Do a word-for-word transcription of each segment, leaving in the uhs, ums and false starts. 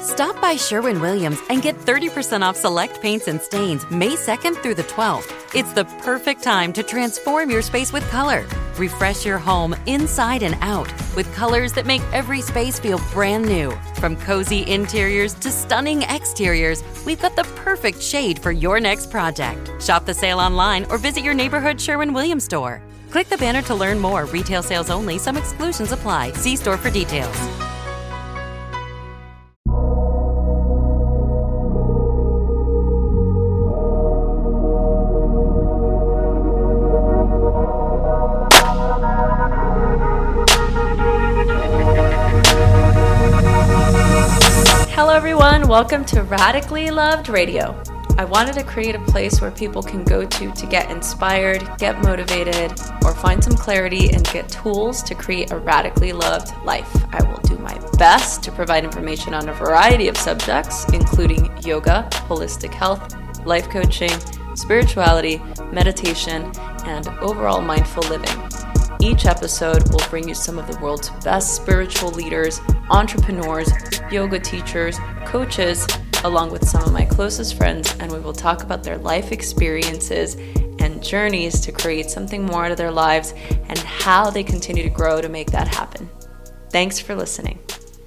Stop by Sherwin-Williams and get thirty percent off select paints and stains May second through the twelfth. It's the perfect time to transform your space with color. Refresh your home inside and out with colors that make every space feel brand new. From cozy interiors to stunning exteriors, we've got the perfect shade for your next project. Shop the sale online or visit your neighborhood Sherwin-Williams store. Click the banner to learn more. Retail sales only. Some exclusions apply. See store for details. Hello everyone, welcome to Radically Loved Radio. I wanted to create a place where people can go to to get inspired, get motivated, or find some clarity and get tools to create a radically loved life. I will do my best to provide information on a variety of subjects, including yoga, holistic health, life coaching, spirituality, meditation, and overall mindful living. Each episode will bring you some of the world's best spiritual leaders, entrepreneurs, yoga teachers, coaches, along with some of my closest friends, and we will talk about their life experiences and journeys to create something more out of their lives and how they continue to grow to make that happen. Thanks for listening.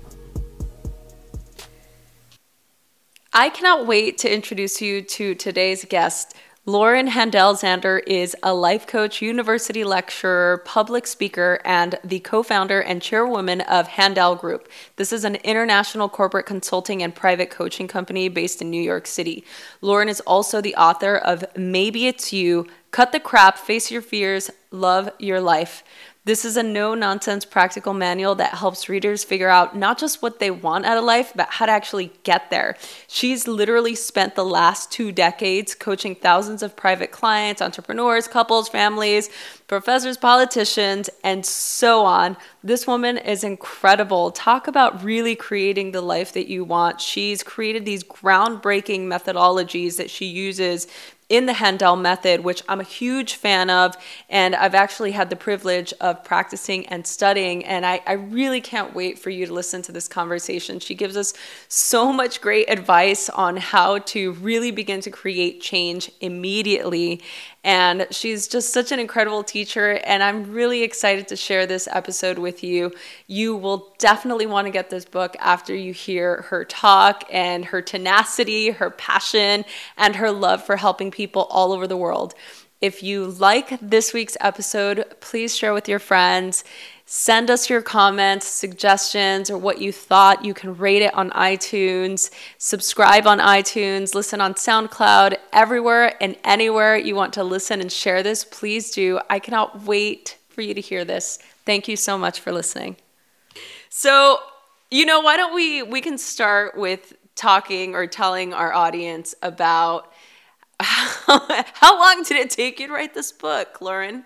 I cannot wait to introduce you to today's guest. Lauren Handel-Zander is a life coach, university lecturer, public speaker, and the co-founder and chairwoman of Handel Group. This is an international corporate consulting and private coaching company based in New York City. Lauren is also the author of Maybe It's You, Cut the Crap, Face Your Fears, Love Your Life. This is a no-nonsense practical manual that helps readers figure out not just what they want out of life, but how to actually get there. She's literally spent the last two decades coaching thousands of private clients, entrepreneurs, couples, families, professors, politicians, and so on. This woman is incredible. Talk about really creating the life that you want. She's created these groundbreaking methodologies that she uses in the Handel method, which I'm a huge fan of, and I've actually had the privilege of practicing and studying, and I, I really can't wait for you to listen to this conversation. She gives us so much great advice on how to really begin to create change immediately, and she's just such an incredible teacher, and I'm really excited to share this episode with you. You will definitely want to get this book after you hear her talk and her tenacity, her passion, and her love for helping people all over the world. If you like this week's episode, please share with your friends. Send us your comments, suggestions, or what you thought. You can rate it on iTunes, subscribe on iTunes, listen on SoundCloud, everywhere and anywhere you want to listen and share this, please do. I cannot wait for you to hear this. Thank you so much for listening. So, you know, why don't we, we can start with talking or telling our audience about how, how long did it take you to write this book, Lauren?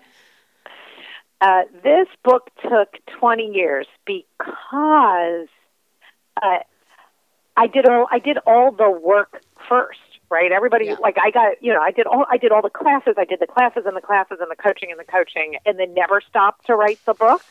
Uh, this book took twenty years because uh, I did all I did all the work first, right? Everybody yeah. like I got you know I did all I did all the classes, I did the classes and the classes and the coaching and the coaching, and then never stopped to write the book.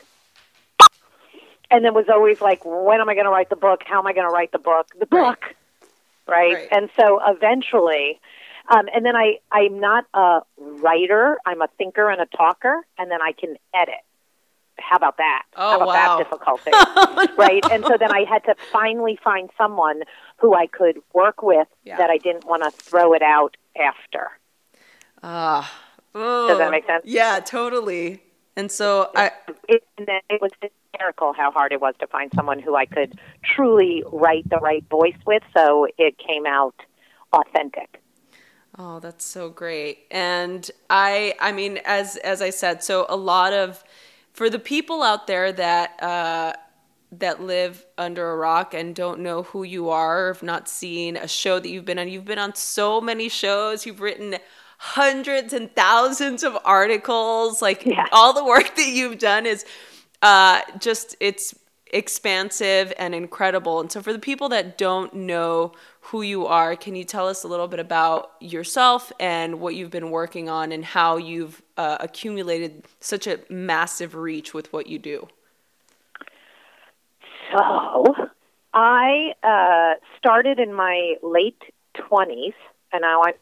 And then was always like, when am I going to write the book? How am I going to write the book? The book, right? right? And so eventually. Um, and then I, I'm not a writer. I'm a thinker and a talker, and then I can edit. How about that? Oh, How about wow. that difficulty? Right? And so then I had to finally find someone who I could work with yeah. that I didn't want to throw it out after. Uh, oh, Does that make sense? Yeah, totally. And so I... It, and then it was hysterical how hard it was to find someone who I could truly write the right voice with so it came out authentic. Oh, that's so great. And I, I mean, as, as I said, so a lot of, for the people out there that, uh, that live under a rock and don't know who you are, or have not seen a show that you've been on, you've been on so many shows, you've written hundreds and thousands of articles, like yeah. all the work that you've done is, uh, just, it's expansive and incredible. And so for the people that don't know who you are, can you tell us a little bit about yourself and what you've been working on and how you've uh, accumulated such a massive reach with what you do? So I uh, started in my late twenties, and now I'm,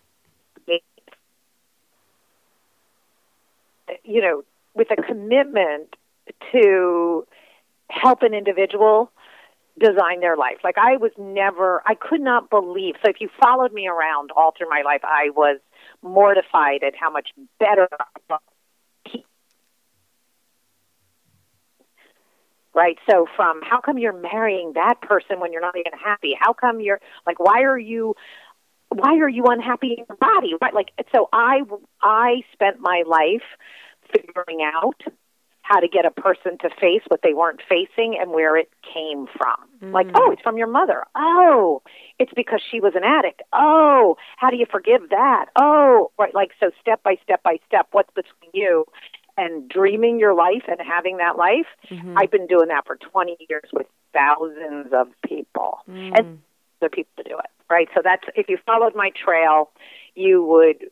you know, with a commitment to help an individual design their life. Like I was never, I could not believe. So if you followed me around all through my life, I was mortified at how much better I was. Right? So from how come you're marrying that person when you're not even happy? How come you're like, why are you, why are you unhappy in your body? Right? Like, so I, I spent my life figuring out how to get a person to face what they weren't facing and where it came from. Mm. Like, oh, it's from your mother. Oh, it's because she was an addict. Oh, how do you forgive that? Oh, right. Like, so step by step by step, what's between you and dreaming your life and having that life? Mm-hmm. I've been doing that for twenty years with thousands of people mm. and other people to do it. Right. So that's, if you followed my trail, you would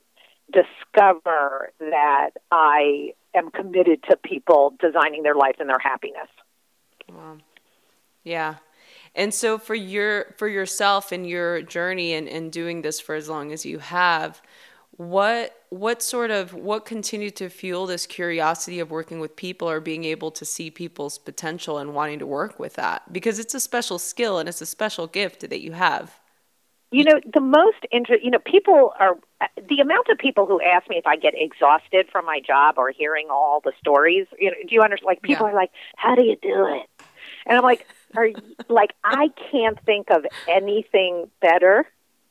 discover that I am committed to people designing their lives and their happiness. Wow. Yeah. And so for your, for yourself and your journey and, and doing this for as long as you have, what, what sort of, what continued to fuel this curiosity of working with people or being able to see people's potential and wanting to work with that? Because it's a special skill and it's a special gift that you have. You know, the most inter- you know, people are, the amount of people who ask me if I get exhausted from my job or hearing all the stories, you know, do you understand? Like, people yeah. are like, how do you do it? And I'm like, are you, like, I can't think of anything better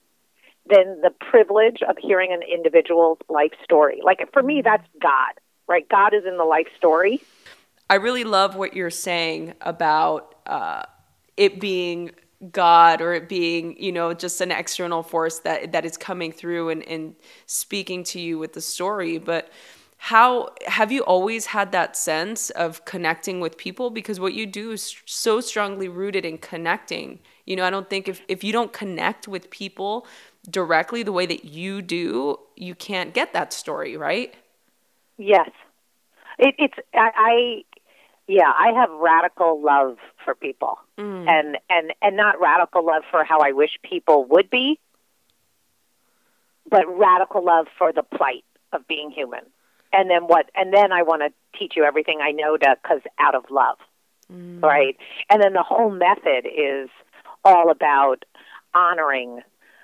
than the privilege of hearing an individual's life story. Like, for me, that's God, right? God is in the life story. I really love what you're saying about uh, it being God or it being, you know, just an external force that that is coming through and, and speaking to you with the story. But how have you always had that sense of connecting with people? Because what you do is so strongly rooted in connecting. You know, I don't think if, if you don't connect with people directly the way that you do, you can't get that story, right? Yes. It, it's, I, I, yeah, I have radical love for people. Mm. And, and, and not radical love for how I wish people would be, but radical love for the plight of being human. And then what, and then I want to teach you everything I know to, cause out of love. Mm. Right. And then the whole method is all about honoring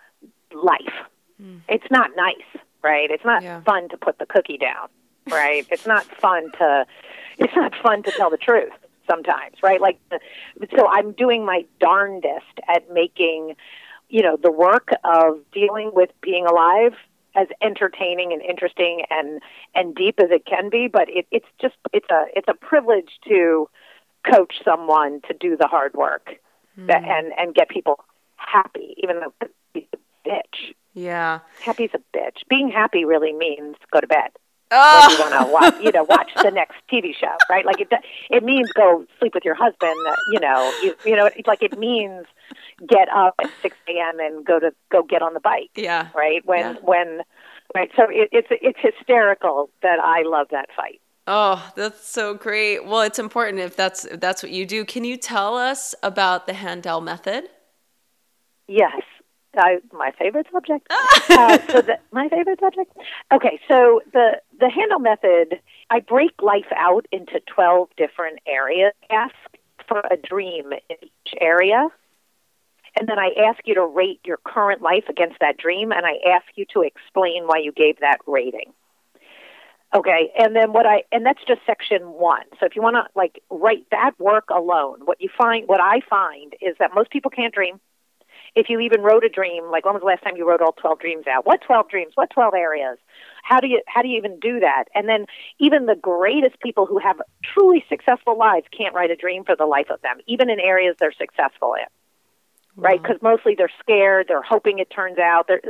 life. Mm. It's not nice, right? It's not yeah. fun to put the cookie down, right? It's not fun to, it's not fun to tell the truth sometimes, right? Like, so I'm doing my darndest at making, you know, the work of dealing with being alive as entertaining and interesting and, and deep as it can be. But it, it's just, it's a, it's a privilege to coach someone to do the hard work mm. that, and, and get people happy, even though he's a bitch. Yeah. Happy's a bitch. Being happy really means go to bed. Oh. When you want to watch, you know, watch the next T V show, right? Like it, it means go sleep with your husband. You know, you, you know, it's like it means get up at six a.m. and go to go get on the bike. Yeah, right. When yeah. when right. So it, it's it's hysterical that I love that fight. Oh, that's so great. Well, it's important if that's if that's what you do. Can you tell us about the Handel method? Yes. I, my favorite subject. uh, so the, my favorite subject. Okay, so the the Handel method, I break life out into twelve different areas. Ask for a dream in each area, and then I ask you to rate your current life against that dream, and I ask you to explain why you gave that rating. Okay, and then what I and that's just section one. So if you want to like write that work alone, what you find, what I find is that most people can't dream. If you even wrote a dream, like when was the last time you wrote all twelve dreams out? What twelve dreams? What twelve areas? How do you how do you even do that? And then even the greatest people who have truly successful lives can't write a dream for the life of them, even in areas they're successful in, wow. right? Because mostly they're scared, they're hoping it turns out. They're,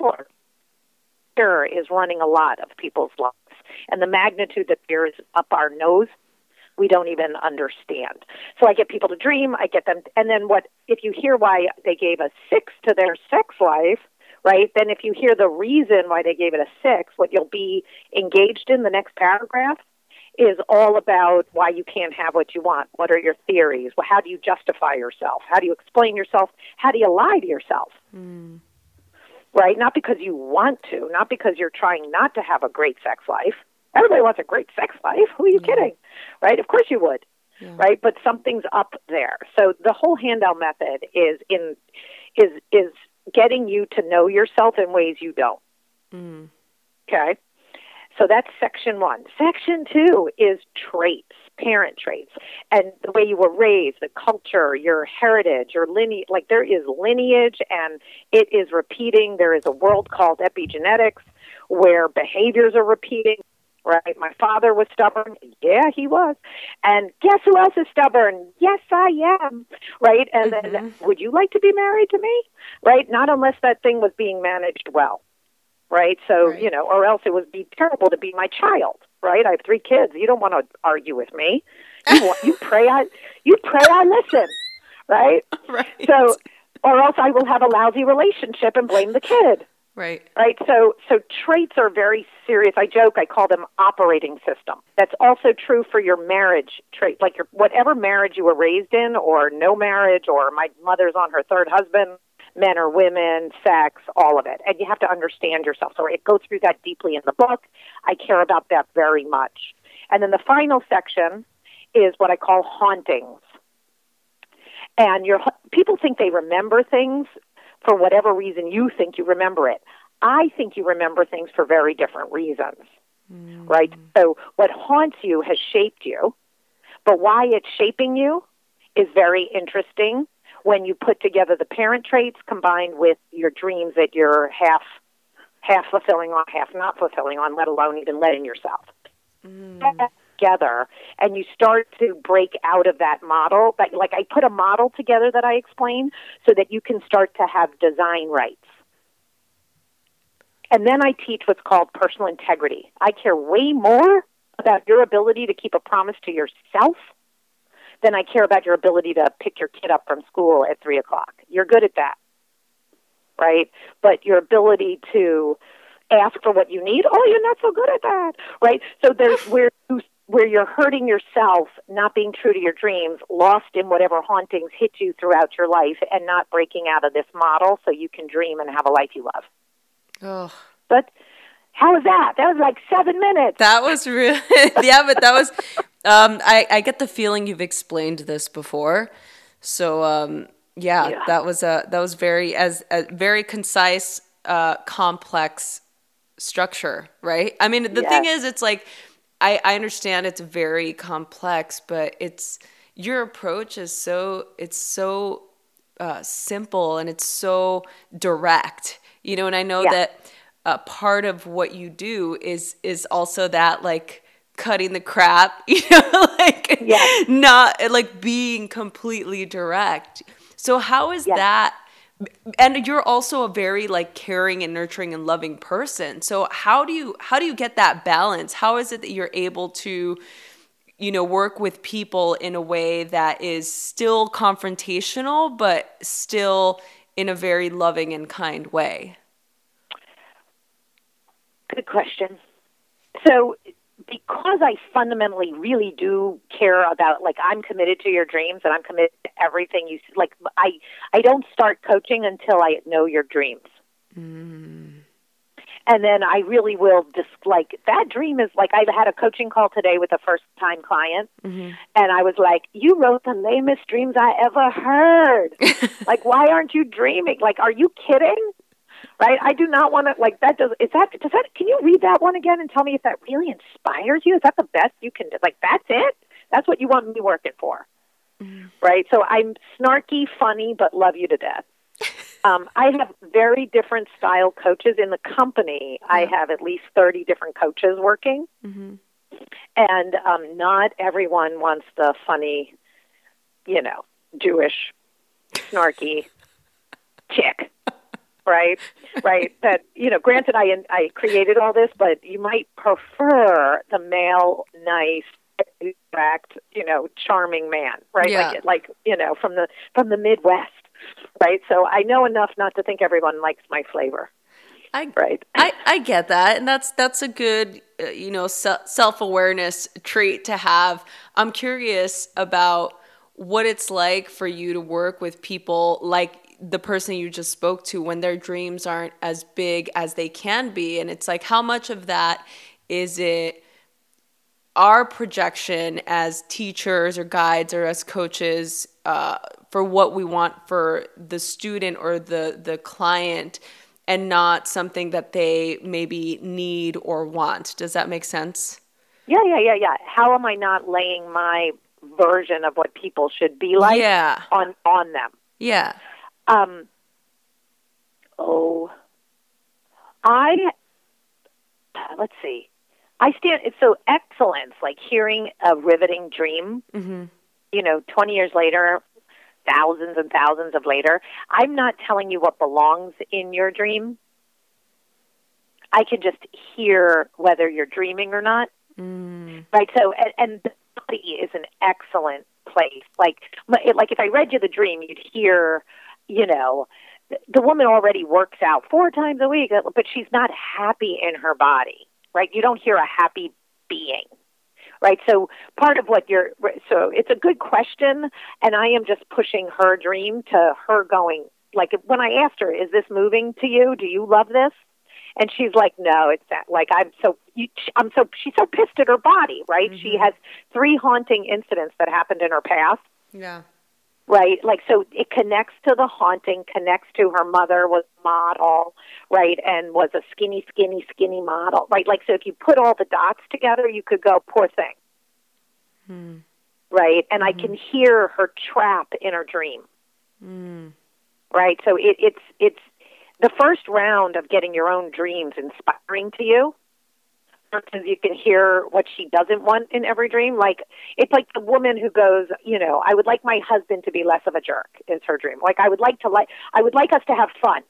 fear is running a lot of people's lives, and the magnitude that fear is up our nose, we don't even understand. So I get people to dream, I get them, and then what, if you hear why they gave a six to their sex life, right, then if you hear the reason why they gave it a six, what you'll be engaged in the next paragraph is all about why you can't have what you want. What are your theories? Well, how do you justify yourself? How do you explain yourself? How do you lie to yourself? Mm. Right? Not because you want to, not because you're trying not to have a great sex life. Everybody wants a great sex life. Who are you yeah. kidding? Right? Of course you would. Yeah. Right? But something's up there. So the whole Handel method is in is is getting you to know yourself in ways you don't. Mm. Okay? So that's section one. Section two is traits, parent traits, and the way you were raised, the culture, your heritage, your lineage. Like there is lineage, and it is repeating. There is a world called epigenetics where behaviors are repeating. Right? My father was stubborn. Yeah, he was. And guess who else is stubborn? Yes, I am. Right? And mm-hmm. then, would you like to be married to me? Right? Not unless that thing was being managed well. Right? So, right. you know, or else it would be terrible to be my child. Right? I have three kids. You don't want to argue with me. You want, you pray I you pray I listen. Right? Right. So, or else I will have a lousy relationship and blame the kid. Right. Right. So, so traits are very serious. I joke. I call them operating system. That's also true for your marriage traits, like your whatever marriage you were raised in, or no marriage, or my mother's on her third husband, men or women, sex, all of it. And you have to understand yourself. So it goes through that deeply in the book. I care about that very much. And then the final section is what I call hauntings. And your people think they remember things. For whatever reason you think you remember it. I think you remember things for very different reasons, mm. right? So what haunts you has shaped you, but why it's shaping you is very interesting when you put together the parent traits combined with your dreams that you're half half fulfilling on, half not fulfilling on, let alone even letting yourself. Mm. Together, and you start to break out of that model. Like, like I put a model together that I explain so that you can start to have design rights. And then I teach what's called personal integrity. I care way more about your ability to keep a promise to yourself than I care about your ability to pick your kid up from school at three o'clock. You're good at that, right? But your ability to ask for what you need, oh, you're not so good at that, right? So there's where you where you're hurting yourself, not being true to your dreams, lost in whatever hauntings hit you throughout your life, and not breaking out of this model so you can dream and have a life you love. Oh. But how was that? That was like seven minutes. That was really, yeah, but that was, um, I, I get the feeling you've explained this before. So, um, yeah, yeah, that was a, that was very, as a very concise, uh, complex structure, right? I mean, the yes. thing is, it's like, I, I understand it's very complex, but it's your approach is so it's so uh, simple and it's so direct, you know. And I know yeah. that uh, part of what you do is is also that like cutting the crap, you know, like yeah. not like being completely direct. So how is yeah. that? And you're also a very like caring and nurturing and loving person. So how do you how do you get that balance? How is it that you're able to, you know, work with people in a way that is still confrontational, but still in a very loving and kind way? Good question. So because I fundamentally really do care about, like, I'm committed to your dreams and I'm committed to everything you, like, I, I don't start coaching until I know your dreams. Mm. And then I really will just, like, that dream is, like, I had a coaching call today with a first-time client, mm-hmm. and I was like, you wrote the lamest dreams I ever heard. Like, why aren't you dreaming? Like, are you kidding? Right? I do not want to, like, that does, is that, does that, can you read that one again and tell me if that really inspires you? Is that the best you can do? Like, that's it? That's what you want me working for. Mm-hmm. Right? So I'm snarky, funny, but love you to death. um, I have very different style coaches in the company. Yeah. I have at least thirty different coaches working. Mm-hmm. And um, not everyone wants the funny, you know, Jewish, snarky chick. Right, right. That, you know, granted, I I created all this, but you might prefer the male, nice, direct, you know, charming man, right? Yeah. Like, like, you know, from the from the Midwest, right? So I know enough not to think everyone likes my flavor. I, right? I, I get that. And that's, that's a good, uh, you know, se- self-awareness trait to have. I'm curious about what it's like for you to work with people like the person you just spoke to when their dreams aren't as big as they can be. And it's like, how much of that is it our projection as teachers or guides or as coaches uh, for what we want for the student or the, the client, and not something that they maybe need or want. Does that make sense? Yeah, yeah, yeah, yeah. How am I not laying my version of what people should be like yeah. on on them? Yeah. Um. Oh, I. Let's see. I stand. It's so excellence, like hearing a riveting dream. Mm-hmm. You know, twenty years later, thousands and thousands of later, I'm not telling you what belongs in your dream. I can just hear whether you're dreaming or not. Mm. Right. So, and, and the body is an excellent place. Like, like if I read you the dream, you'd hear, you know, the woman already works out four times a week, but she's not happy in her body. Right. You don't hear a happy being. Right. So part of what you're, so it's a good question. And I am just pushing her dream to her going, like when I asked her, is this moving to you? Do you love this? And she's like, no, it's that, like, I'm so, I'm so, she's so pissed at her body, right? Mm-hmm. She has three haunting incidents that happened in her past. Yeah. Right. Like, so it connects to the haunting, connects to her mother was a model, right? And was a skinny, skinny, skinny model, right? Like, so if you put all the dots together, you could go, poor thing. Hmm. Right. And Mm-hmm. I can hear her trap in her dream. Mm. Right. So it, it's, it's, the first round of getting your own dreams inspiring to you, because you can hear what she doesn't want in every dream. Like, it's like the woman who goes, you know, I would like my husband to be less of a jerk is her dream. Like, I would like to like, I would like us to have fun.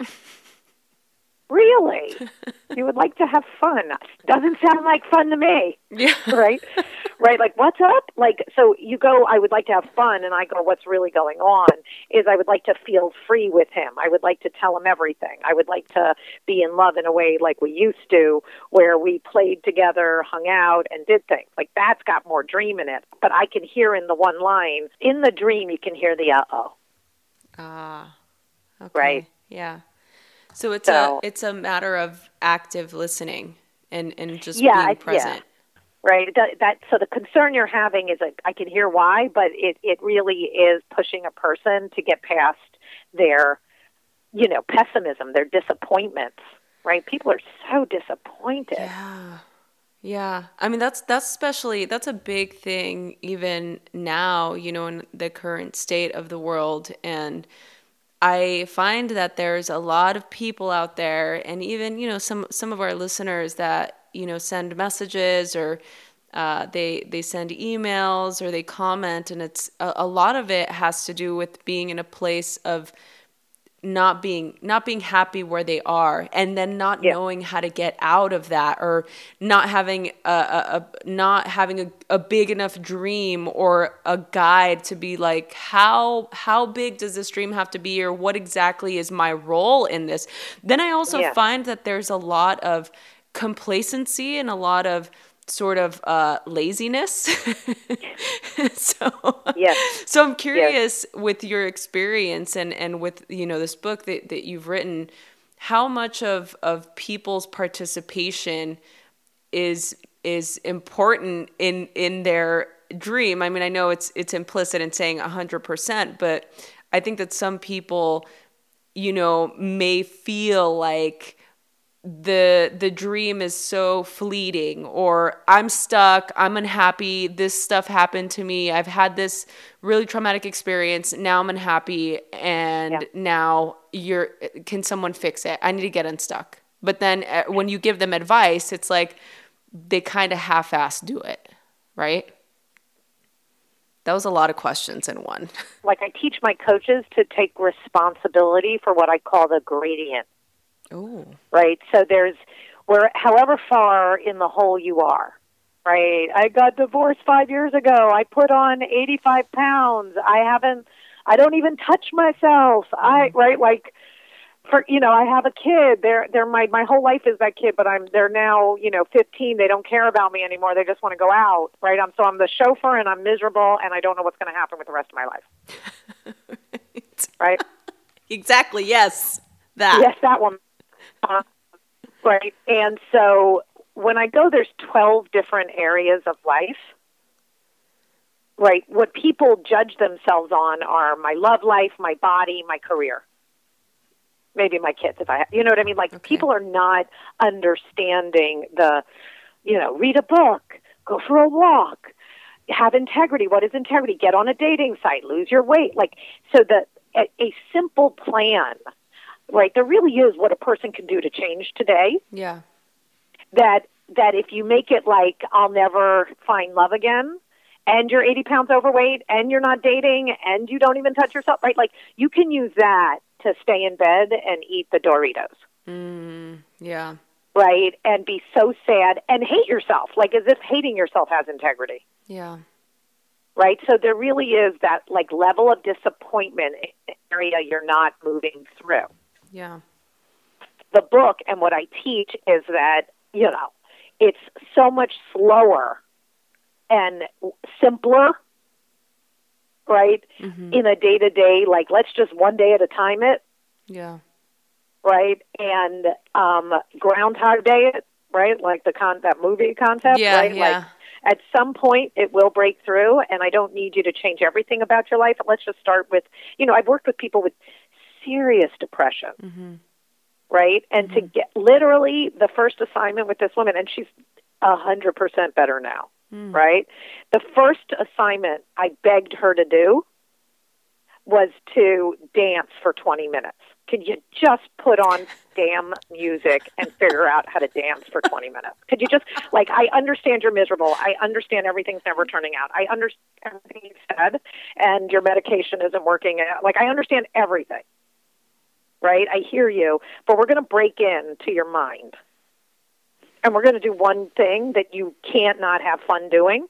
Really? You would like to have fun? Doesn't sound like fun to me. Yeah. Right? Right? Like, what's up? Like, so you go, I would like to have fun, and I go, what's really going on is I would like to feel free with him. I would like to tell him everything. I would like to be in love in a way like we used to, where we played together, hung out, and did things. Like, that's got more dream in it. But I can hear in the one line, in the dream, you can hear the uh-oh. Ah. Okay. Right? Yeah. So it's So, a it's a matter of active listening and, and just yeah, being I- present. yeah. Right. That, that so the concern you're having is like, I can hear why, but it, it really is pushing a person to get past their, you know, pessimism, their disappointments. Right. People are so disappointed. Yeah. Yeah. I mean, that's that's especially that's a big thing even now, you know, in the current state of the world. And I find that there's a lot of people out there, and even, you know, some some of our listeners that, you know, send messages or uh, they they send emails or they comment, and it's a, a lot of it has to do with being in a place of not being not being happy where they are, and then not Yeah. knowing how to get out of that, or not having a, a, a not having a, a big enough dream or a guide to be like, how how big does this dream have to be, or what exactly is my role in this? Then I also Yeah. find that there's a lot of complacency and a lot of sort of uh, laziness. so, Yes. so I'm curious with your experience and, and with, you know, this book that, that you've written, how much of, of people's participation is is important in in their dream. I mean, I know it's it's implicit in saying one hundred percent, but I think that some people, you know, may feel like the the dream is so fleeting, or I'm stuck, I'm unhappy, this stuff happened to me, I've had this really traumatic experience, now I'm unhappy, and Yeah. now you're can someone fix it? I need to get unstuck. But then uh, when you give them advice, it's like they kind of half-ass do it, right? That was a lot of questions in one. Like, I teach my coaches to take responsibility for what I call the gradient. Oh. Right? So there's, where, however far in the hole you are, right? I got divorced five years ago. I put on eighty-five pounds. I haven't, I don't even touch myself. I, right? Like, for, you know, I have a kid. They're, they're my, my whole life is that kid, but I'm, they're now, you know, fifteen. They don't care about me anymore. They just want to go out, right? I'm, so I'm the chauffeur and I'm miserable and I don't know what's going to happen with the rest of my life. Right. Right? Exactly. Yes. That. Yes, that one. Uh, right. And so when I go, there's twelve different areas of life. Right. What people judge themselves on are my love life, my body, my career. Maybe my kids, if I have, you know what I mean? Like, okay. People are not understanding the, you know, read a book, go for a walk, have integrity. What is integrity? Get on a dating site, lose your weight. Like, so the, a, a simple plan, right? There really is what a person can do to change today. Yeah. That, that if you make it like, I'll never find love again, and you're eighty pounds overweight, and you're not dating, and you don't even touch yourself, right? Like, you can use that to stay in bed and eat the Doritos. Mm, yeah. Right? And be so sad and hate yourself, like as if hating yourself has integrity. Yeah. Right? So there really is that like level of disappointment in the area you're not moving through. Yeah. The book and what I teach is that, you know, it's so much slower and simpler, right? Mm-hmm. In a day-to-day, like, let's just one day at a time it. Yeah. Right? And um, Groundhog Day it, right? Like the con- that movie concept, yeah, right? Yeah. Like, at some point, it will break through, and I don't need you to change everything about your life. Let's just start with, you know, I've worked with people with serious depression, mm-hmm. right? And mm-hmm. to get, literally, the first assignment with this woman, and she's one hundred percent better now. Mm. Right? The first assignment I begged her to do was to dance for twenty minutes. Could you just put on damn music and figure out how to dance for twenty minutes? Could you just, like, I understand you're miserable. I understand everything's never turning out. I understand everything you said, and your medication isn't working. Like, I understand everything. Right? I hear you, but we're going to break into your mind. And we're going to do one thing that you can't not have fun doing.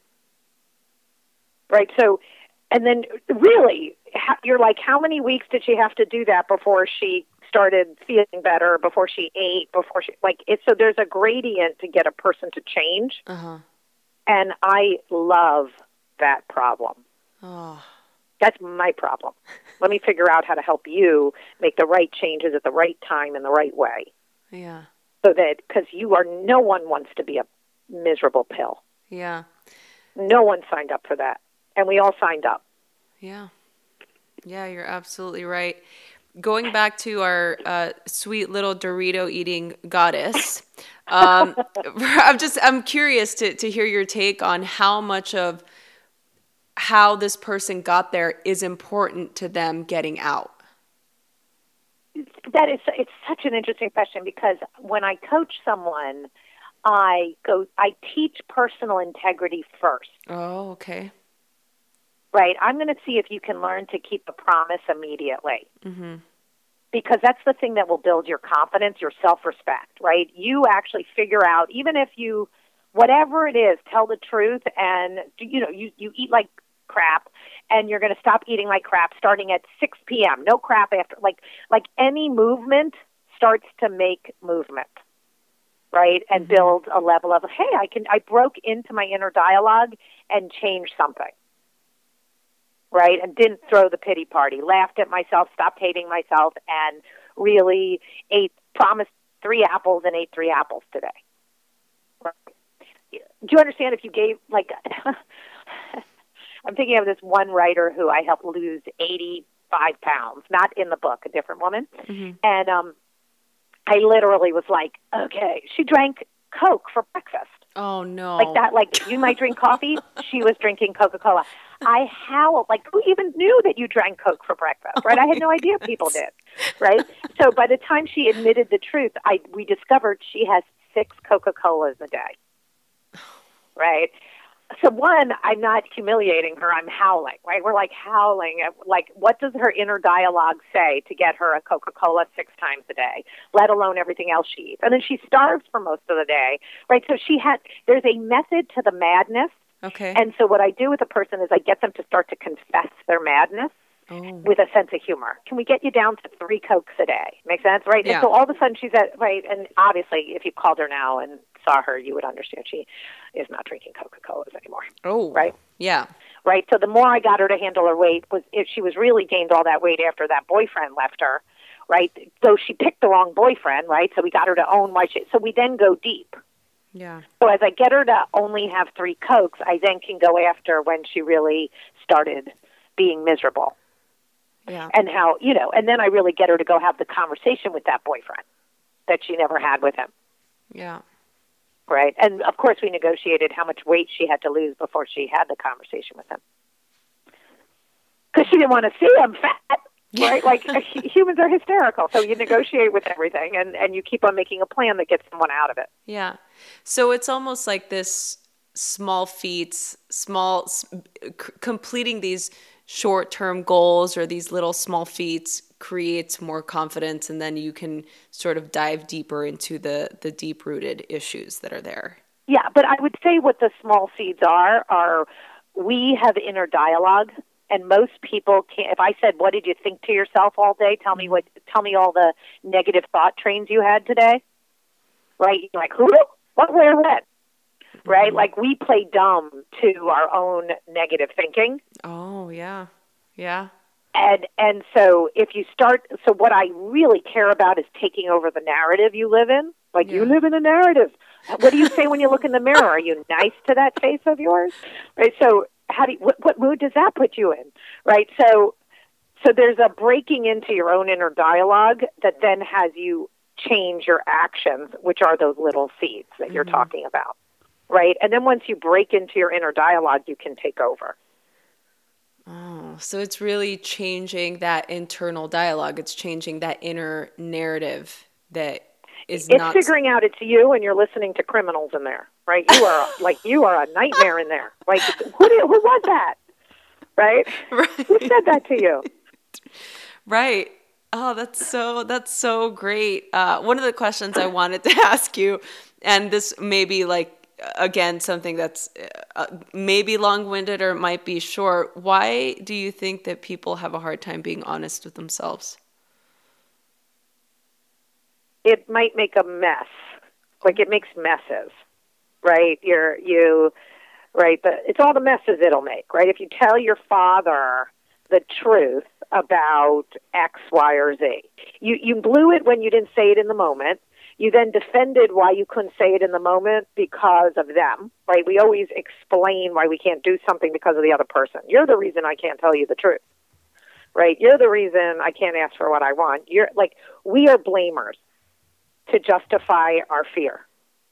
Right? So, and then really, you're like, how many weeks did she have to do that before she started feeling better, before she ate, before she, like, it's, so there's a gradient to get a person to change. Uh-huh. And I love that problem. Oh. That's my problem. Let me figure out how to help you make the right changes at the right time in the right way. Yeah. So that, because you are, no one wants to be a miserable pill. Yeah. No one signed up for that. And we all signed up. Yeah. Yeah, you're absolutely right. Going back to our uh, sweet little Dorito eating goddess, um, I'm just, I'm curious to, to hear your take on how much of how this person got there is important to them getting out. That is, it's such an interesting question, because when I coach someone, I go, I teach personal integrity first. Oh, okay. Right. I'm going to see if you can learn to keep a promise immediately. Mm-hmm. Because that's the thing that will build your confidence, your self-respect, right? You actually figure out, even if you, whatever it is, tell the truth, and, you know, you, you eat like crap, and you're going to stop eating like crap starting at six p.m. No crap after, like, like any movement starts to make movement, right? And mm-hmm. build a level of, hey, I can, I broke into my inner dialogue and changed something, right? And didn't throw the pity party, laughed at myself, stopped hating myself, and really ate, promised three apples and ate three apples today. Right? Do you understand if you gave, like, I'm thinking of this one writer who I helped lose eighty-five pounds, not in the book, a different woman. Mm-hmm. And um, I literally was like, okay, she drank Coke for breakfast. Oh, no. Like that, like, you might drink coffee. She was drinking Coca-Cola. I howled, like, who even knew that you drank Coke for breakfast, right? I had no idea people did, right? So by the time she admitted the truth, I we discovered she has six Coca-Colas a day, right? So one, I'm not humiliating her. I'm howling, right? We're like howling at, like, what does her inner dialogue say to get her a Coca-Cola six times a day, let alone everything else she eats? And then she starves for most of the day, right? So she had, there's a method to the madness. Okay. And so what I do with a person is I get them to start to confess their madness. oh. with a sense of humor. Can we get you down to three Cokes a day? Make sense, right? Yeah. And so all of a sudden she's at, right, and obviously if you called her now and saw her, you would understand she is not drinking Coca-Colas anymore. Oh, right? Yeah. Right, so the more I got her to handle her weight, was if she was really gained all that weight after that boyfriend left her, right? Though she picked the wrong boyfriend, right? So we got her to own why she, so we then go deep. Yeah. So as I get her to only have three Cokes, I then can go after when she really started being miserable. Yeah. And how, you know, and then I really get her to go have the conversation with that boyfriend that she never had with him. Yeah. Right. And of course we negotiated how much weight she had to lose before she had the conversation with him. Because she didn't want to see him fat. Right? Like humans are hysterical. So you negotiate with everything and, and you keep on making a plan that gets someone out of it. Yeah. So it's almost like this small feats, small, c- completing these short-term goals or these little small feats creates more confidence, and then you can sort of dive deeper into the, the deep-rooted issues that are there. Yeah, but I would say what the small seeds are, are we have inner dialogue, and most people can't. If I said, what did you think to yourself all day? Tell me what, tell me all the negative thought trains you had today. Right? You're like, who? What, where, when? Right? Like we play dumb to our own negative thinking. Oh, yeah. Yeah. And and so if you start, so what I really care about is taking over the narrative you live in. Like, yeah. You live in a narrative. What do you say when you look in the mirror? Are you nice to that face of yours? Right? So how do you, what, what mood does that put you in? Right? So so there's a breaking into your own inner dialogue that then has you change your actions, which are those little seeds that mm-hmm. you're talking about. Right? And then once you break into your inner dialogue, you can take over. Oh, so it's really changing that internal dialogue. It's changing that inner narrative that is it's not... It's figuring out it's you and you're listening to criminals in there, right? You are like, you are a nightmare in there. Like, who, did, who was that? Right? Right? Who said that to you? Right. Oh, that's so, that's so great. Uh, one of the questions I wanted to ask you, and this may be like, again, something that's uh, maybe long-winded or it might be short. Why do you think that people have a hard time being honest with themselves? It might make a mess. Like it makes messes, right? You're, you, right? But it's all the messes it'll make, right? If you tell your father the truth about X, Y, or Z, you, you blew it when you didn't say it in the moment. You then defended why you couldn't say it in the moment because of them, right? We always explain why we can't do something because of the other person. You're the reason I can't tell you the truth, right? You're the reason I can't ask for what I want. You're like, we are blamers to justify our fear,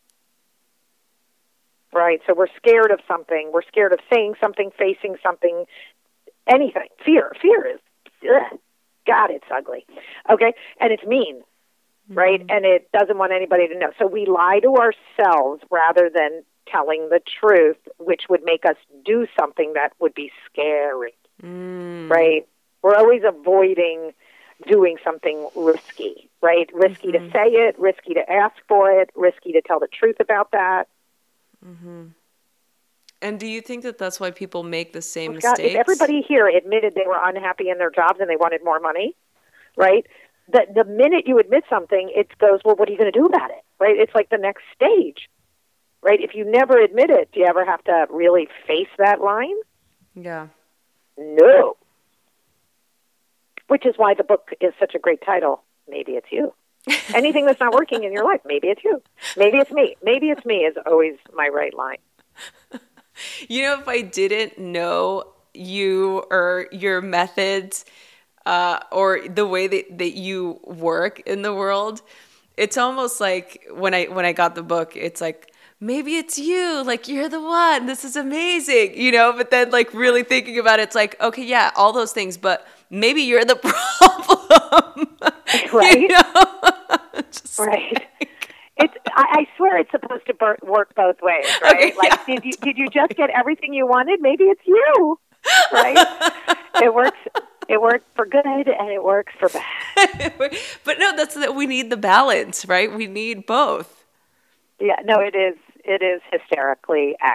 right? So we're scared of something. We're scared of saying something, facing something, anything. Fear. Fear is, ugh, God, it's ugly. Okay? And it's mean. Right? Mm-hmm. And it doesn't want anybody to know. So we lie to ourselves rather than telling the truth, which would make us do something that would be scary. Mm. Right? We're always avoiding doing something risky, right? Risky mm-hmm. to say it, risky to ask for it, risky to tell the truth about that. Mm-hmm. And do you think that that's why people make the same well, Scott, mistakes? If everybody here admitted they were unhappy in their jobs and they wanted more money, right? The, the minute you admit something, it goes, well, what are you going to do about it, right? It's like the next stage, right? If you never admit it, do you ever have to really face that line? Yeah. No. Which is why the book is such a great title. Maybe it's you. Anything that's not working in your life, maybe it's you. Maybe it's me. Maybe it's me is always my right line. You know, if I didn't know you or your methods, Uh, or the way that, that you work in the world, it's almost like when I when I got the book, it's like, maybe it's you, like you're the one, this is amazing, you know, but then like really thinking about it, it's like, okay, yeah, all those things, but maybe you're the problem. Right? You know? Just right. Like... It's, I, I swear it's supposed to ber- work both ways, right? Okay, like, yeah. did you, did you just get everything you wanted? Maybe it's you, right? It works. It works for good and it works for bad. But no, that's that we need the balance, right? We need both. Yeah, no, it is. It is hysterically accurate.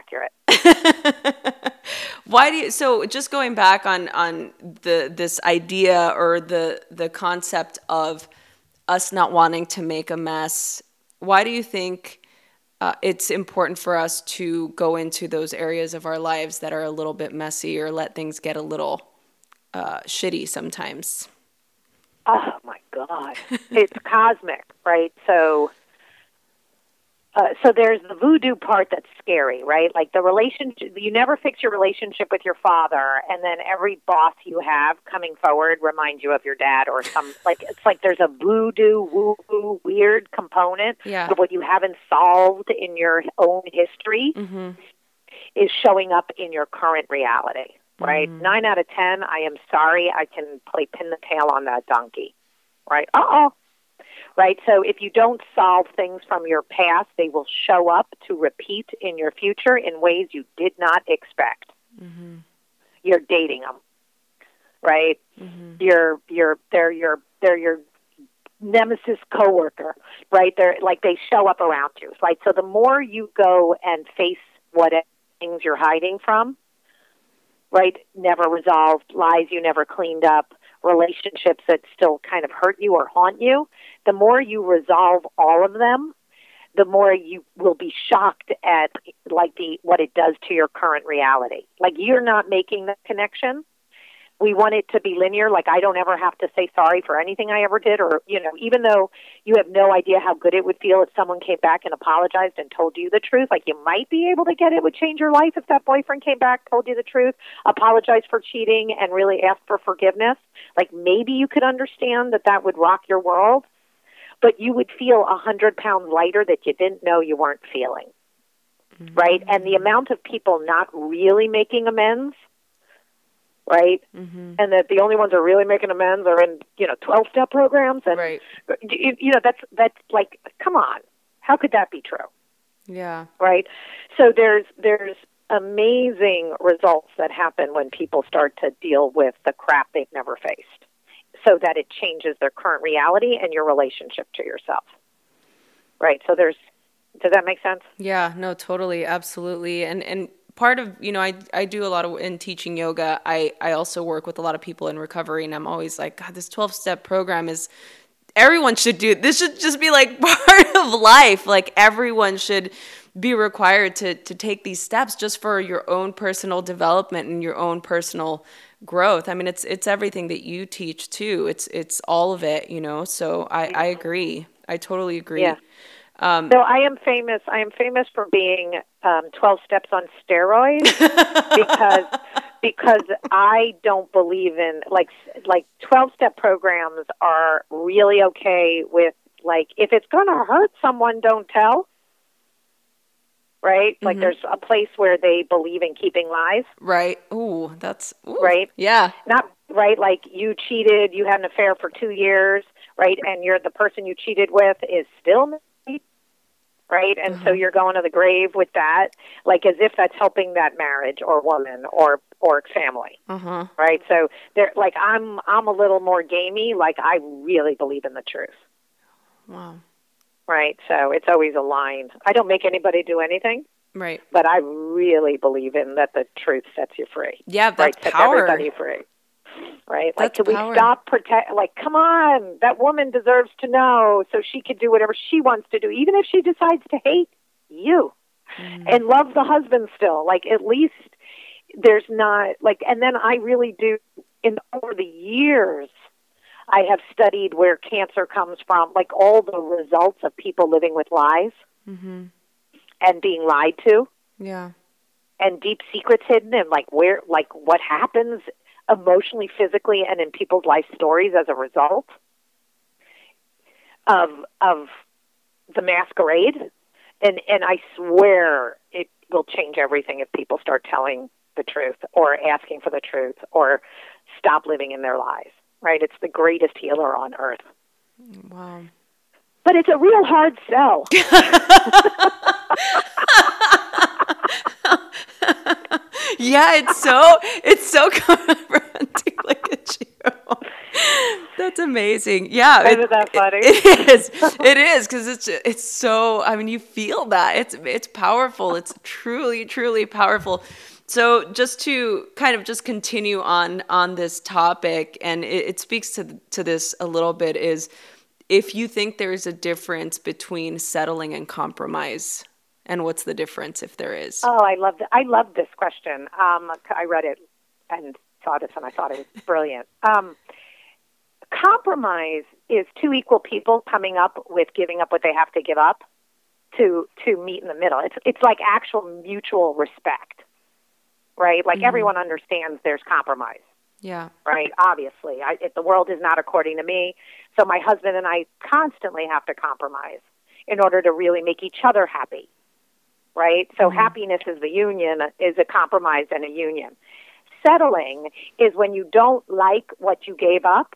Why do you, so just going back on, on the, this idea or the, the concept of us not wanting to make a mess, why do you think uh, it's important for us to go into those areas of our lives that are a little bit messy or let things get a little uh, shitty sometimes? Oh my God. It's cosmic, right? So, Uh, so there's the voodoo part that's scary, right? Like the relationship, you never fix your relationship with your father, and then every boss you have coming forward reminds you of your dad or some, like, it's like there's a voodoo, woo-woo, weird component Yeah. of what you haven't solved in your own history Mm-hmm. is showing up in your current reality, right? Mm-hmm. Nine out of ten, I am sorry, I can play pin the tail on that donkey, right? Uh-oh. Right, so if you don't solve things from your past, they will show up to repeat in your future in ways you did not expect. Mm-hmm. You're dating them, right? Mm-hmm. You're you're they're your they're your nemesis coworker, right? They're like they show up around you, right? So the more you go and face what things you're hiding from, right? Never resolved, lies you never cleaned up, relationships that still kind of hurt you or haunt you, the more you resolve all of them, the more you will be shocked at like the what it does to your current reality. Like you're not making the connection. We want it to be linear, like I don't ever have to say sorry for anything I ever did, or, you know, even though you have no idea how good it would feel if someone came back and apologized and told you the truth, like you might be able to get it would change your life if that boyfriend came back, told you the truth, apologized for cheating, and really asked for forgiveness. Like maybe you could understand that that would rock your world, but you would feel a hundred pounds lighter that you didn't know you weren't feeling, mm-hmm. right? And the amount of people not really making amends, right? Mm-hmm. And that the only ones that are really making amends are in, you know, twelve-step programs. And, right. you, you know, that's, that's like, come on. How could that be true? Yeah. Right? So there's there's amazing results that happen when people start to deal with the crap they've never faced so that it changes their current reality and your relationship to yourself. Right? So there's, does that make sense? Yeah, no, totally. Absolutely. And, and, part of, you know, I, I do a lot of, in teaching yoga, I, I also work with a lot of people in recovery, and I'm always like, God, this twelve-step program is, everyone should do, this should just be like part of life. Like everyone should be required to, to take these steps just for your own personal development and your own personal growth. I mean, it's, it's everything that you teach too. It's, it's all of it, you know? So I, I agree. I totally agree. Yeah. Um, so I am famous. I am famous for being um, twelve steps on steroids because because I don't believe in like like twelve step programs are really okay with like if it's going to hurt someone, don't tell. Right? Mm-hmm. Like there's a place where they believe in keeping lies. Right. Ooh, that's ooh. Right. Yeah. Not right. Like you cheated, you had an affair for two years, right? And you're the person you cheated with is still married. Right? And mm-hmm. so you're going to the grave with that, like as if that's helping that marriage or woman or, or family. Mm-hmm. Right? So they're like, I'm, I'm a little more gamey. Like I really believe in the truth. Wow. Right. So it's always a line. I don't make anybody do anything. Right. But I really believe in that the truth sets you free. Yeah. That's right? Sets power. everybody free. Right? That's like, can power. we stop protect? Like, come on, that woman deserves to know so she can do whatever she wants to do, even if she decides to hate you mm. and love the husband still. Like, at least there's not, like, and then I really do, in over the years, I have studied where cancer comes from, like all the results of people living with lies mm-hmm. and being lied to. Yeah. And deep secrets hidden and, like, where, like, what happens emotionally, physically, and in people's life stories as a result of of the masquerade. And and I swear it will change everything if people start telling the truth or asking for the truth or stop living in their lies, right? It's the greatest healer on earth. Wow. But it's a real hard sell. Yeah, it's so it's so confronting. Look at you. That's amazing. Yeah. Isn't it, that funny? It, it is. It is. Cause it's, it's so, I mean, you feel that it's, it's powerful. It's truly, truly powerful. So just to kind of just continue on, on this topic, and it, it speaks to, to this a little bit, is if you think there's a difference between settling and compromise, and what's the difference if there is? Oh, I love, I love this question. Um, I read it and saw this and I thought it was brilliant. Um, compromise is two equal people coming up with giving up what they have to give up to to meet in the middle. It's it's like actual mutual respect, right? Like mm-hmm. everyone understands there's compromise. Yeah. Right. Obviously, I, if the world is not according to me, so my husband and I constantly have to compromise in order to really make each other happy. Right. So mm-hmm. happiness is the union, is a compromise and a union. Settling is when you don't like what you gave up,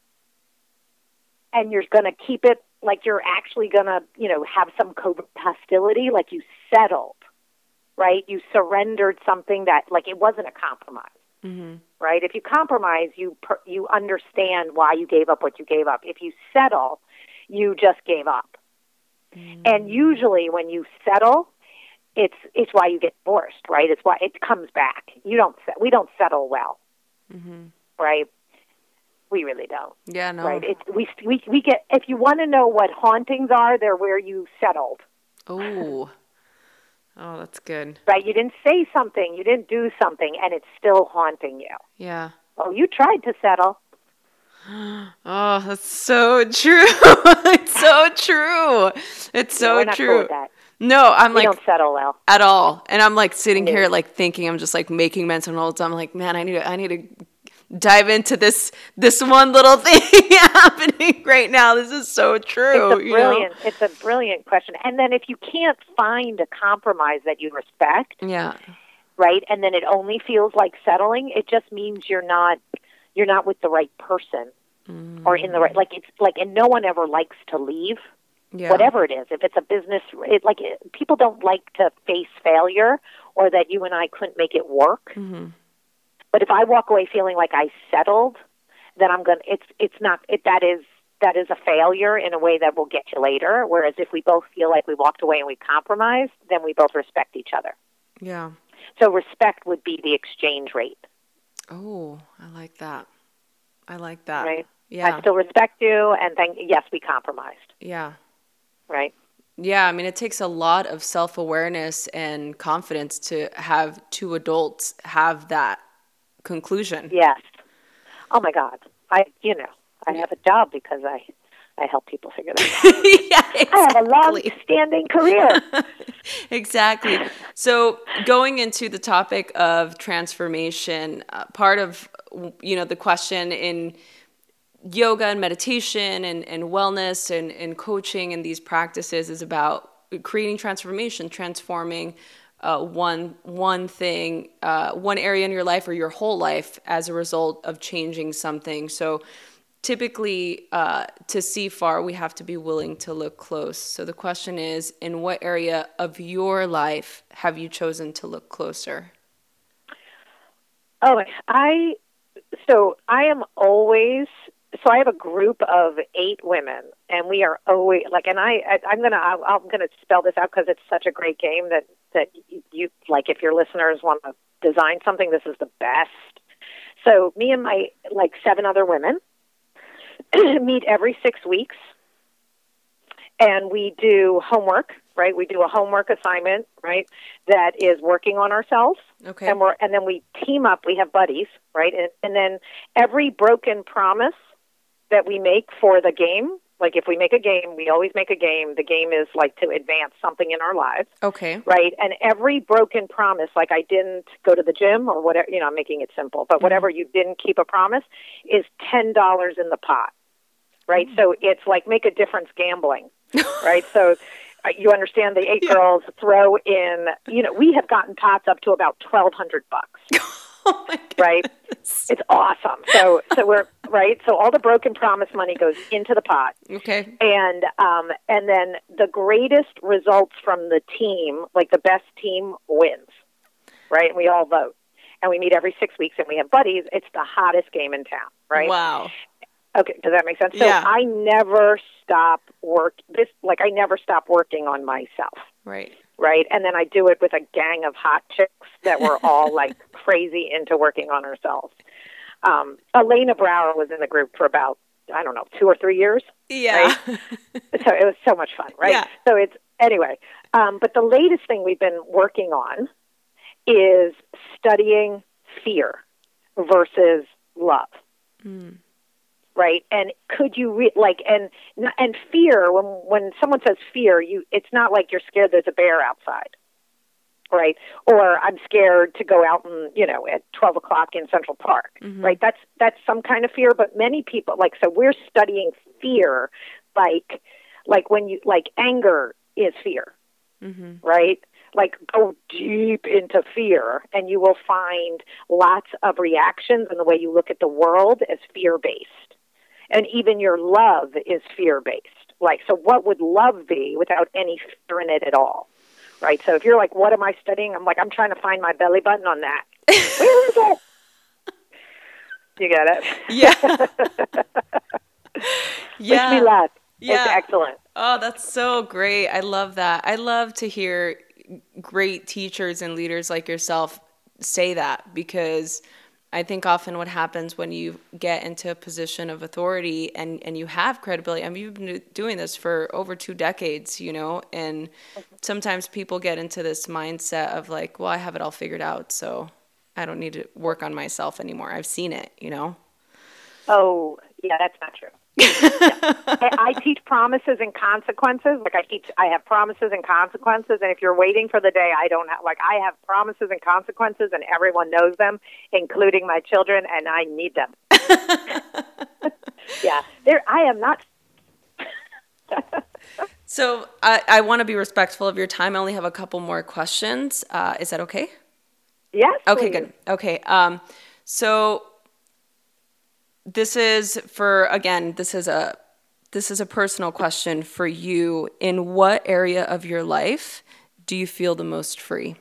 and you're going to keep it like you're actually going to, you know, have some covert hostility, like you settled. Right. You surrendered something that, like, it wasn't a compromise. Mm-hmm. Right? If you compromise, you per, you understand why you gave up what you gave up. If you settle, you just gave up. Mm-hmm. And usually when you settle, it's it's why you get divorced, right? It's why it comes back. You don't we don't settle well. Mm-hmm. Right? We really don't. Yeah, no. Right? It's we we we get if you want to know what hauntings are, they're where you settled. Oh. Oh, that's good. Right? You didn't say something, you didn't do something, and it's still haunting you. Yeah. Oh, you tried to settle. Oh, that's so true. It's so true. It's so no, we're not true. Cool with that. No, I'm we like, don't settle well at all. And I'm like sitting no. here, like thinking, I'm just like making mental notes. I'm like, man, I need to, I need to dive into this, this one little thing happening right now. This is so true. It's a brilliant, you know? It's a brilliant question. And then if you can't find a compromise that you respect, yeah, right, and then it only feels like settling, it just means you're not, you're not with the right person mm. or in the right, like it's like, and no one ever likes to leave. Yeah. Whatever it is, if it's a business, it, like it, people don't like to face failure or that you and I couldn't make it work. Mm-hmm. But if I walk away feeling like I settled, then I'm gonna. It's it's not. It, that is that is a failure in a way that will get you later. Whereas if we both feel like we walked away and we compromised, then we both respect each other. Yeah. So respect would be the exchange rate. Oh, I like that. I like that. Right. Yeah. I still respect you, and then yes, we compromised. Yeah. Right. Yeah, I mean, it takes a lot of self-awareness and confidence to have two adults have that conclusion. Yes. Oh my God. I, you know, I have a job because I, I help people figure that out. Yeah, exactly. I have a long-standing career. Exactly. So going into the topic of transformation, uh, part of, you know, the question in yoga and meditation and, and wellness and, and coaching and these practices is about creating transformation, transforming uh, one one thing, uh, one area in your life or your whole life as a result of changing something. So typically uh, to see far, we have to be willing to look close. So the question is, in what area of your life have you chosen to look closer? Oh, I, so I am always... So I have a group of eight women, and we are always like. And I, I I'm gonna, I, I'm gonna spell this out because it's such a great game that that you, you like. If your listeners want to design something, this is the best. So me and my like seven other women meet every six weeks, and we do homework. Right, we do a homework assignment. Right, that is working on ourselves. Okay, and we're and then we team up. We have buddies. Right, and, and then every broken promise that we make for the game, like if we make a game, we always make a game. The game is like to advance something in our lives. Okay. Right? And every broken promise, like I didn't go to the gym or whatever, you know, I'm making it simple, but whatever you didn't keep a promise is ten dollars in the pot. Right? Mm-hmm. So it's like make a difference gambling. Right? So uh, you understand the eight yeah. girls throw in, you know, we have gotten pots up to about twelve hundred bucks. Oh my right? It's awesome. So, so we're right. So all the broken promise money goes into the pot. Okay. And um, and then the greatest results from the team, like the best team, wins. Right? And we all vote, and we meet every six weeks, and we have buddies. It's the hottest game in town. Right? Wow. Okay, does that make sense? So Yeah. I never stop work this like I never stop working on myself. Right. Right? And then I do it with a gang of hot chicks that were all like crazy into working on ourselves. Um, Elena Brower was in the group for about, I don't know, two or three years. Yeah. Right? So it was so much fun, right? Yeah. So it's, anyway, um, but the latest thing we've been working on is studying fear versus love. Mm. Right. And could you re- like, and, and fear, when, when someone says fear, you, it's not like you're scared there's a bear outside. Right. Or I'm scared to go out and, you know, at twelve o'clock in Central Park. Mm-hmm. Right. That's, that's some kind of fear. But many people, like, so we're studying fear, like, like when you, like anger is fear. Mm-hmm. Right. Like go deep into fear and you will find lots of reactions in the way you look at the world as fear-based. And even your love is fear-based. Like, so what would love be without any fear in it at all? Right? So if you're like, what am I studying? I'm like, I'm trying to find my belly button on that. Where is it? You get it? Yeah. Yeah. Wish me luck. Yeah. It's excellent. Oh, that's so great. I love that. I love to hear great teachers and leaders like yourself say that, because I think often what happens when you get into a position of authority and, and you have credibility, I mean, you've been doing this for over two decades, you know, and sometimes people get into this mindset of like, well, I have it all figured out, so I don't need to work on myself anymore. I've seen it, you know? Oh, yeah, that's not true. I, I teach promises and consequences. Like I teach, I have promises and consequences. And if you're waiting for the day, I don't have, like I have promises and consequences and everyone knows them, including my children, and I need them. Yeah, there, I am not. So I, I want to be respectful of your time. I only have a couple more questions. Uh, is that okay? Yes. Okay, please. good. Okay. Um, so this is for, again, this is a, this is a personal question for you. In what area of your life do you feel the most free?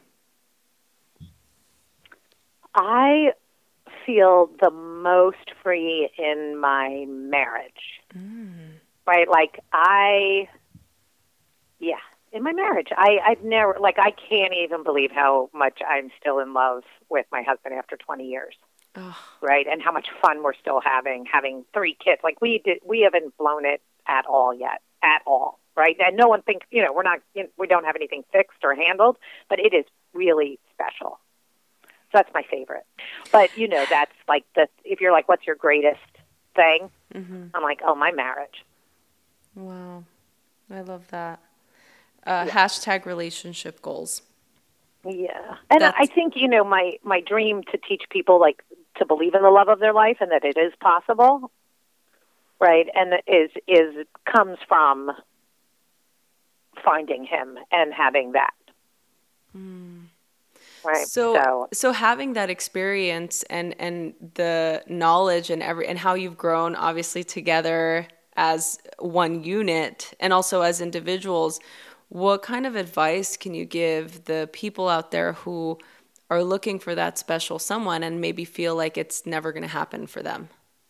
I feel the most free in my marriage. Mm. Right? Like I, yeah, in my marriage. I, I've never, like, I can't even believe how much I'm still in love with my husband after twenty years. Oh. Right? And how much fun we're still having, having three kids. Like we did, we haven't blown it at all yet, at all. Right? And no one thinks, you know, we're not, you know, we don't have anything fixed or handled, but it is really special. So that's my favorite. But, you know, that's like the, if you're like, what's your greatest thing? Mm-hmm. I'm like, oh, my marriage. Wow. I love that. Uh, yeah. Hashtag relationship goals. Yeah. And that's... I think, you know, my, my dream to teach people like to believe in the love of their life and that it is possible. Right. And is, is comes from finding him and having that. Mm. Right. So, so, so having that experience and, and the knowledge and every and how you've grown, obviously together as one unit and also as individuals, what kind of advice can you give the people out there who are looking for that special someone and maybe feel like it's never going to happen for them?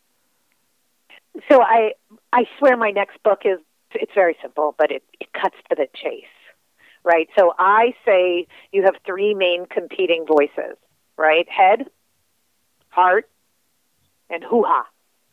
So I I swear my next book is it's very simple, but it, it cuts to the chase. Right. So I say you have three main competing voices, right? Head, heart, and hoo-ha.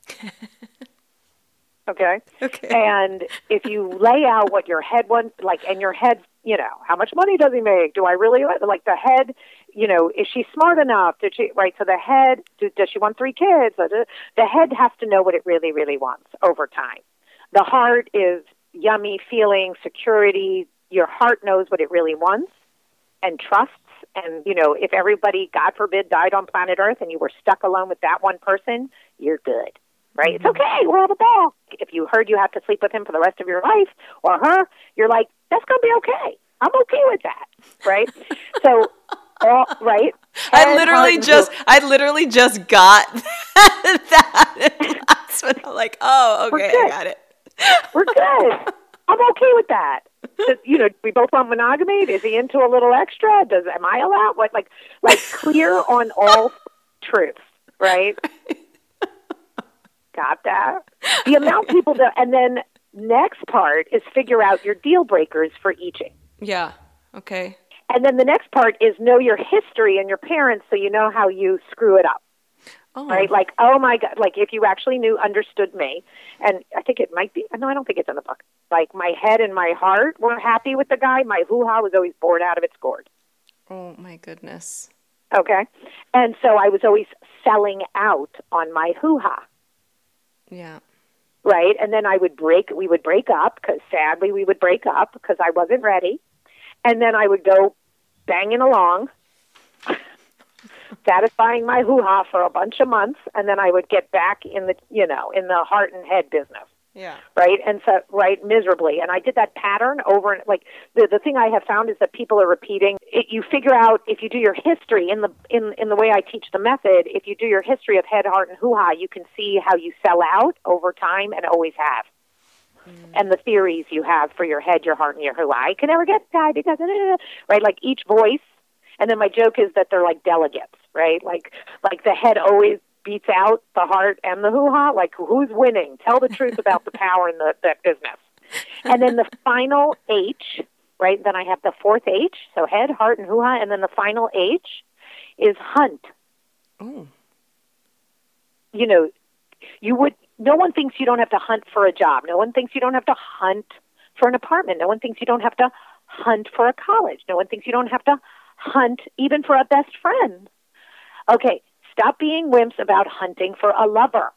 Okay? Okay. And if you lay out what your head wants, like, and your head, you know, how much money does he make? Do I really, like, the head, you know, is she smart enough? Did she, right? So the head, do, does she want three kids? The head has to know what it really, really wants over time. The heart is yummy feeling, security. Your heart knows what it really wants and trusts. And, you know, if everybody, God forbid, died on planet Earth and you were stuck alone with that one person, you're good, right? Mm-hmm. It's okay. We'll have a ball. If you heard you have to sleep with him for the rest of your life or her, you're like, that's going to be okay. I'm okay with that, right? So, all, right? I literally just, I literally just got that. That's when I'm like, oh, okay, I got it. We're good. I'm okay with that. Does, you know, we both want monogamy? Is he into a little extra? Does am I allowed? What, like, like clear on all truths, right? got that? The amount people that, and then next part is figure out your deal breakers for each. Yeah. Okay. And then the next part is know your history and your parents so you know how you screw it up. Oh. Right? Like, oh my God, like if you actually knew, understood me, and I think it might be, no, I don't think it's in the book. Like my head and my heart were happy with the guy. My hoo-ha was always bored out of its gourd. Oh my goodness. Okay. And so I was always selling out on my hoo-ha. Yeah. Right? And then I would break, we would break up because sadly we would break up because I wasn't ready. And then I would go banging along, satisfying my hoo-ha for a bunch of months, and then I would get back in the, you know, in the heart and head business. Yeah. Right? And so, right, miserably. And I did that pattern over and, like, the the thing I have found is that people are repeating. It, you figure out, if you do your history, in the in, in the way I teach the method, if you do your history of head, heart, and hoo-ha, you can see how you sell out over time and always have. Mm. And the theories you have for your head, your heart, and your hoo-ha. I can never get the guy because, right, like each voice. And then my joke is that they're like delegates, right? Like, like the head always beats out the heart and the hoo-ha. Like, who's winning? Tell the truth about the power in the, that business. And then the final H, right? Then I have the fourth H, so head, heart, and hoo-ha. And then the final H is hunt. Oh. You know, you would, no one thinks you don't have to hunt for a job. No one thinks you don't have to hunt for an apartment. No one thinks you don't have to hunt for a college. No one thinks you don't have to hunt even for a best friend. Okay, stop being wimps about hunting for a lover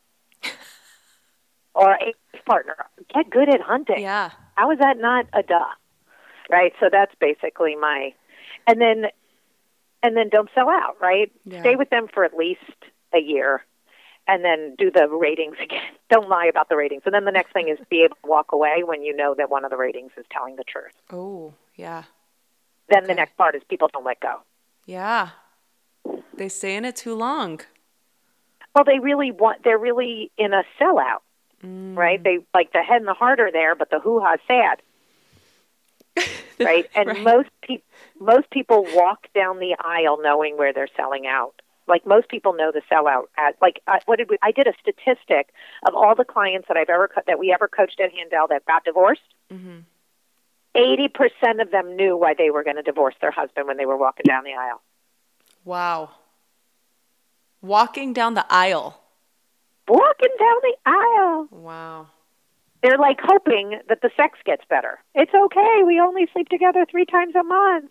or a partner. Get good at hunting. Yeah. How is that not a duh? Right? So that's basically my, and then, and then don't sell out, right? Yeah. Stay with them for at least a year and then do the ratings again. Don't lie about the ratings. And then the next thing is be able to walk away when you know that one of the ratings is telling the truth. Oh, yeah. Then Okay. the next part is people don't let go. Yeah. They stay in it too long. Well, they really want, they're really in a sellout, Mm. right? They, like the head and the heart are there, but the hoo-ha is sad. Right? And Right. most people, most people walk down the aisle knowing where they're selling out. Like most people know the sellout. At, like uh, what did we? I did a statistic of all the clients that I've ever co- that we ever coached at Handel that got divorced. Mm-hmm. Eighty percent of them knew why they were going to divorce their husband when they were walking down the aisle. Wow. Walking down the aisle. Walking down the aisle. Wow. They're like hoping that the sex gets better. It's okay. We only sleep together three times a month.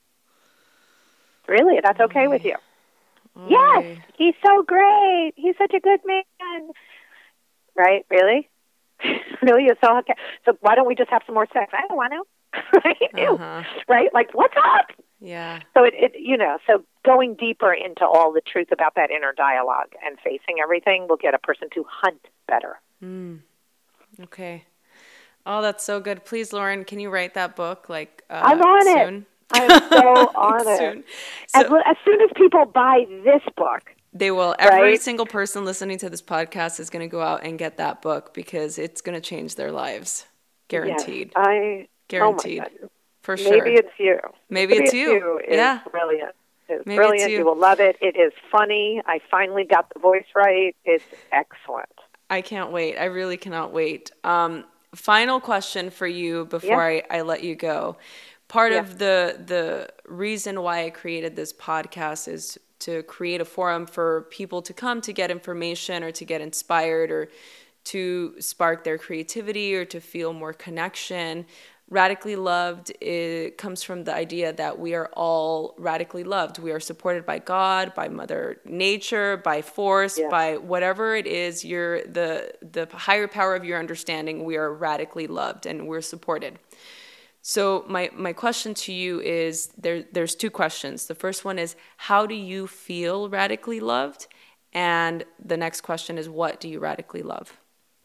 Really? That's okay with you? Oy. Yes. He's so great. He's such a good man. Right? Really? Really? You're so okay. So why don't we just have some more sex? I don't want to. Right? Ew. Uh-huh. Right? Like, what's up? Yeah. So it, it, you know, so going deeper into all the truth about that inner dialogue and facing everything will get a person to hunt better. Mm. Okay. Oh, that's so good. Please, Lauren, can you write that book like uh, I'm on soon? it. I'm so on it. Soon. As, So as soon as people buy this book, they will. Every right? single person listening to this podcast is going to go out and get that book because it's going to change their lives. Guaranteed. Yes, I Guaranteed. Oh my God. For sure. Maybe it's you. Maybe, Maybe it's you. you is yeah. Brilliant. It's Maybe brilliant. it's you. You will love it. It is funny. I finally got the voice right. It's excellent. I can't wait. I really cannot wait. Um, final question for you before Yeah. I, I let you go. Part Yeah. of the the reason why I created this podcast is to create a forum for people to come to get information or to get inspired or to spark their creativity or to feel more connection. Radically loved, it comes from the idea that we are all radically loved. We are supported by God, by Mother Nature, by force, Yeah. by whatever it is, you're the the higher power of your understanding. We are radically loved and we're supported. So my, my question to you is, there there's two questions. The first one is, how do you feel radically loved? And the next question is, what do you radically love?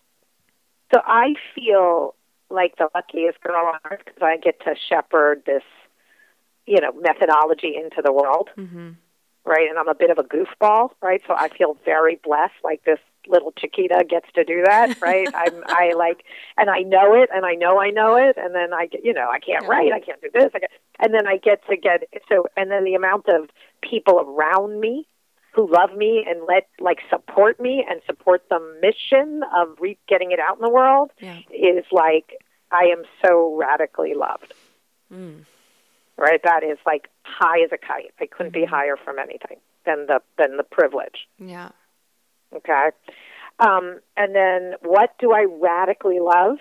So I feel like the luckiest girl on earth because I get to shepherd this, you know, methodology into the world, Mm-hmm. right? And I'm a bit of a goofball, right? So I feel very blessed, like this little Chiquita gets to do that, right? I'm, I like, and I know it, and I know I know it, and then I get, you know, I can't Yeah. write, I can't do this, I get, and then I get to get, so, and then the amount of people around me who love me and let like support me and support the mission of re- getting it out in the world yeah. is like, I am so radically loved. Mm. Right? That is like high as a kite. I couldn't be higher from anything than the than the privilege. Yeah. Okay. Um, and then what do I radically love?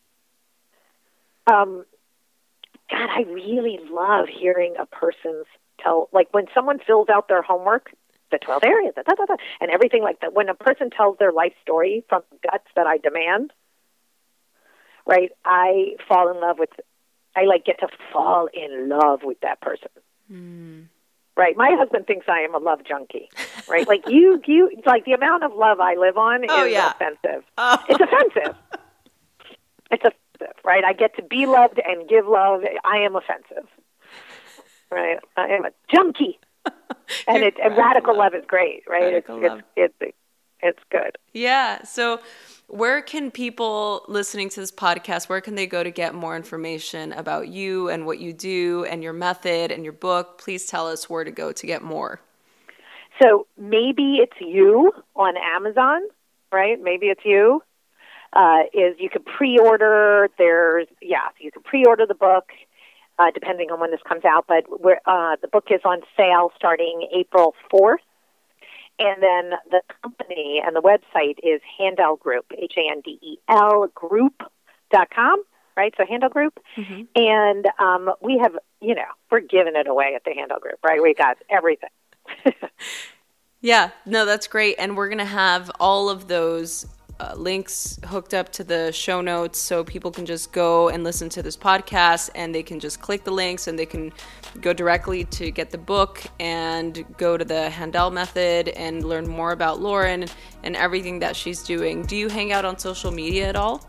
Um, God, I really love hearing a person's tell, like when someone fills out their homework, the twelve areas, da, da, da, da, and everything like that. When a person tells their life story from the guts that I demand, right, I fall in love with, I like get to fall in love with that person. Mm. Right. My husband thinks I am a love junkie, right? Like you, you, like the amount of love I live on oh, is yeah. offensive. Oh. It's offensive. It's offensive, right? I get to be loved and give love. I am offensive, right? I am a junkie. And it, and radical love. love is great, right? Radical it's, love. it's, it's, it's good. Yeah. So where can people listening to this podcast, where can they go to get more information about you and what you do and your method and your book? Please tell us where to go to get more. So maybe it's you on Amazon, right? Maybe it's you. Uh, is you could pre-order. There's, yeah, you can pre-order the book. Uh, depending on when this comes out, but we're, uh, the book is on sale starting April fourth. And then the company and the website is Handel Group, H A N D E L group dot com, right? So Handel Group. Mm-hmm. And um, we have, you know, we're giving it away at the Handel Group, right? We got everything. Yeah, no, that's great. And we're going to have all of those Uh, links hooked up to the show notes so people can just go and listen to this podcast and they can just click the links and they can go directly to get the book and go to the Handel method and learn more about Lauren and everything that she's doing. Do you hang out on social media at all?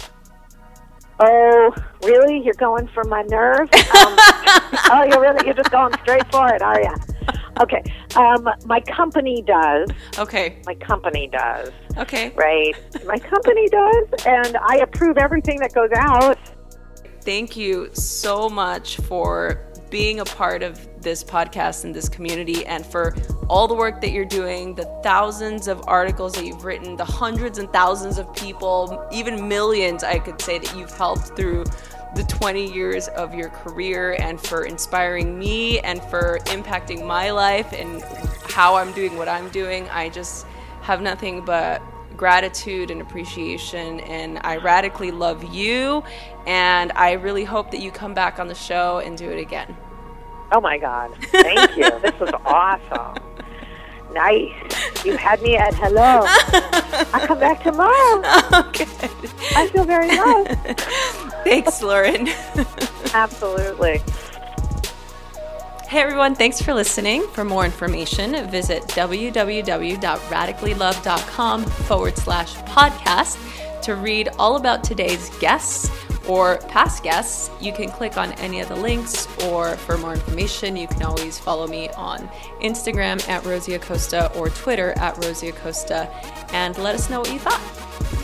Oh, really? You're going for my nerve? Um, oh, you're really, you're just going straight for it, are you? Okay. Um, my company does. Okay. My company does. Okay. Right. My company does, and I approve everything that goes out. Thank you so much for being a part of this podcast and this community and for all the work that you're doing, the thousands of articles that you've written, the hundreds and thousands of people, even millions, I could say, that you've helped through the twenty years of your career, and for inspiring me and for impacting my life and how I'm doing what I'm doing. I just have nothing but gratitude and appreciation, and I radically love you, and I really hope that you come back on the show and do it again. Oh my God. Thank you. This was awesome. Nice. You had me at hello. I'll come back tomorrow. Okay. I feel very loved. Thanks, Lauren. Absolutely. Hey everyone, thanks for listening. For more information, visit www.radicallylove.com forward slash podcast to read all about today's guests or past guests. You can click on any of the links, or for more information, you can always follow me on Instagram at Rosie Acosta or Twitter at Rosie Acosta, and let us know what you thought.